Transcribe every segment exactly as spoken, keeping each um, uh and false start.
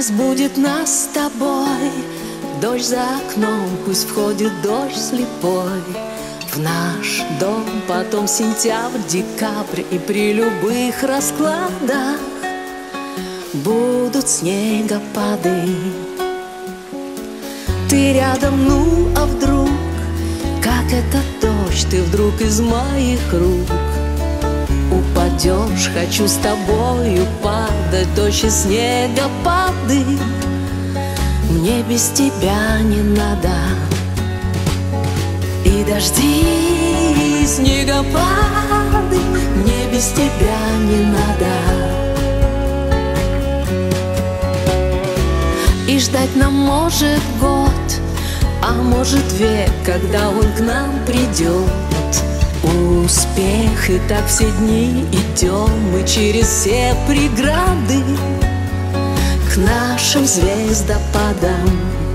Разбудит нас с тобой дождь за окном, пусть входит дождь слепой в наш дом. Потом сентябрь, декабрь, и при любых раскладах будут снегопады. Ты рядом, ну а вдруг, как этот дождь, ты вдруг из моих рук упадешь. Хочу с тобою падать, дождь и снегопады. Мне без тебя не надо. И дожди, и снегопады, мне без тебя не надо. И ждать нам может год, а может век, когда он к нам придет. Успех, и так все дни идем мы через все преграды к нашим звездопадам.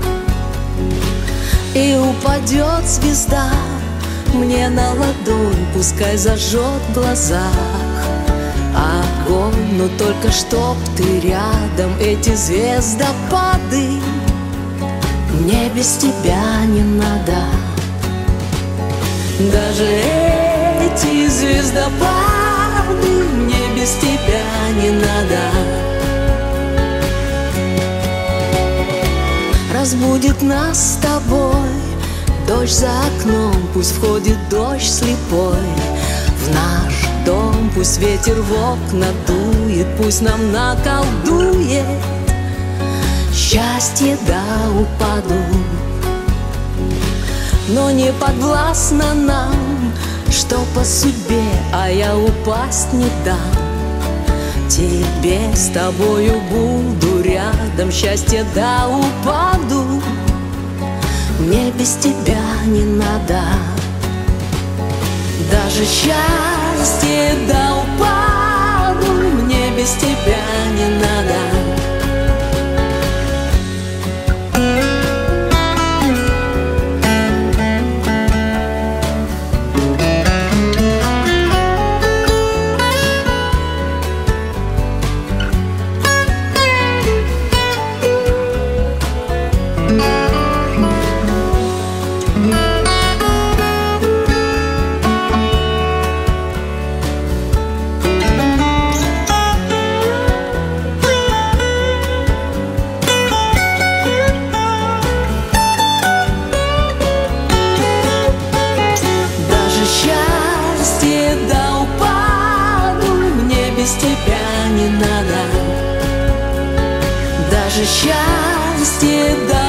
И упадет звезда мне на ладонь, пускай зажжет в глазах огонь, но только чтоб ты рядом. Эти звездопады мне без тебя не надо. Даже эти звездопады мне без тебя не надо. Разбудит нас с тобой дождь за окном, пусть входит дождь слепой в наш дом. Пусть ветер в окна дует, пусть нам наколдует счастье до упаду. Но не подвластно нам, что по судьбе, а я упасть не дам. Тебе с тобою буду рядом, счастье до упаду. Мне без тебя не надо. Даже счастье до упаду мне без тебя не надо. Без тебя не надо. Даже счастье до